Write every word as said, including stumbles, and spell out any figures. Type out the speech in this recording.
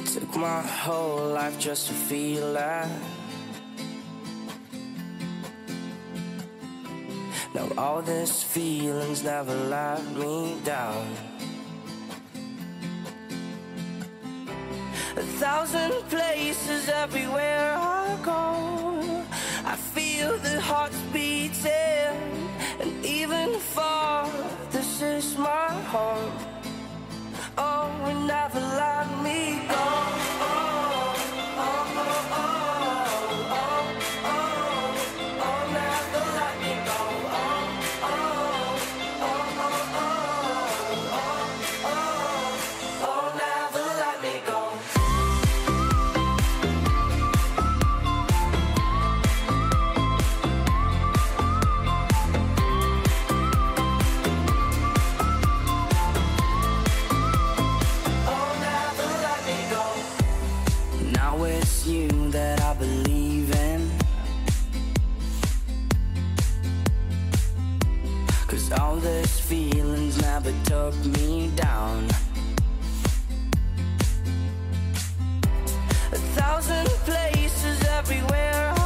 Took my whole life just to feel that. Now all these feelings never let me down. A thousand places everywhere I go, I feel the hearts beating. And even far, this is my home. Oh, and never let me go. Oh, oh, oh, oh, oh, oh, oh, oh, never let me go. Oh, oh, oh, oh, oh, oh, oh, oh, never let me go. That I believe in, 'cause all these feelings never took me down. A thousand places everywhere